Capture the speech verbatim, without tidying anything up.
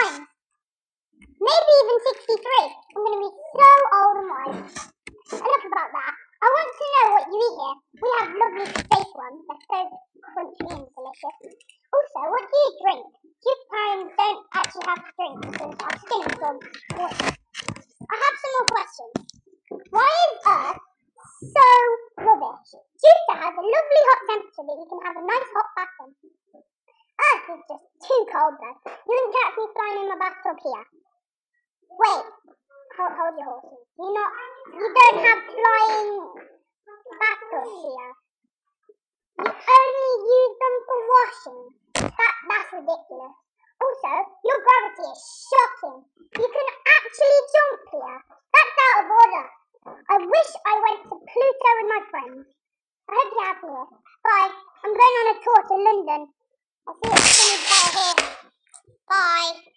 times. Maybe even sixty-three. I'm going to be so old and wise. Enough about that. I want to know what you eat here. We have lovely steak ones. They're so crunchy and delicious. Also, what do you drink? Jupitarians don't actually have to drink because our skin is all water. I have some more questions. Why is Earth so rubbish? Jupiter has a lovely hot temperature that you can have a nice hot bath in. Earth is just too cold though. You wouldn't catch me flying in my bathtub here. Wait, hold, hold your horses. You not, you don't have flying bathtubs here. You only use them for washing. That, that's ridiculous. Also, your gravity is shocking. You can actually jump here. That's out of order. I wish I went to Pluto with my friends. I hope you have me here. Bye. I'm going on a tour to London. I'll see you at the here. Bye.